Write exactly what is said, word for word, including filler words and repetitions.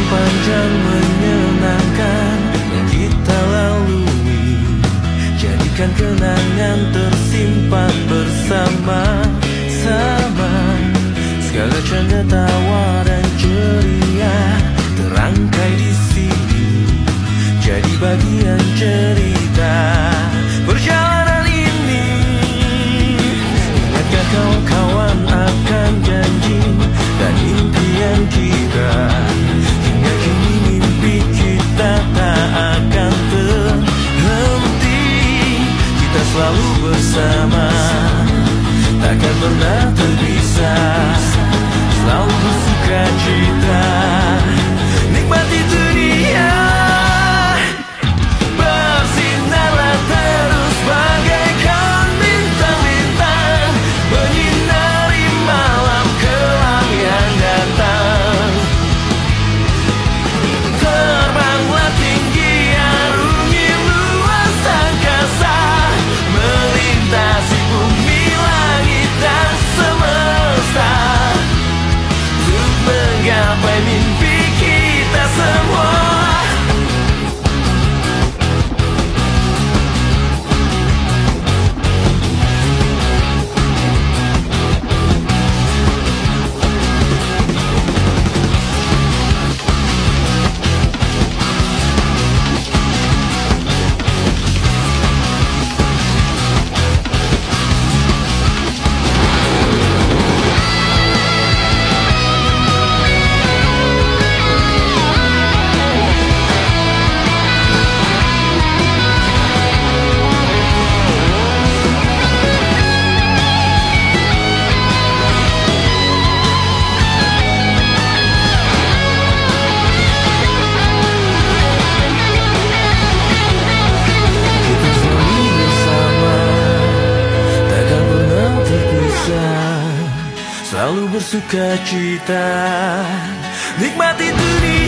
panjang menyenangkan yang kita lalui, jadikan kenangan tersimpan bersama-sama. Segala canda tawa dan ceria terangkai di sini, jadi bagian cerita perjalanan ini. Ingatkah kawan-kawan akan janji dan impian kita? Hingga kini mimpi kita tak akan terhenti. Kita selalu bersama, takkan pernah terpisah, selalu bersuka cita, nikmati dunia. Bersinarlah terus bagaikan bintang-bintang, menyinari malam kelam yang datang. Terbanglah tinggi, arungi luas angkasa, melintasi bumi, langit dan semesta, untuk menggapai mimpi kita semua. Selalu bersuka cita, nikmati dunia.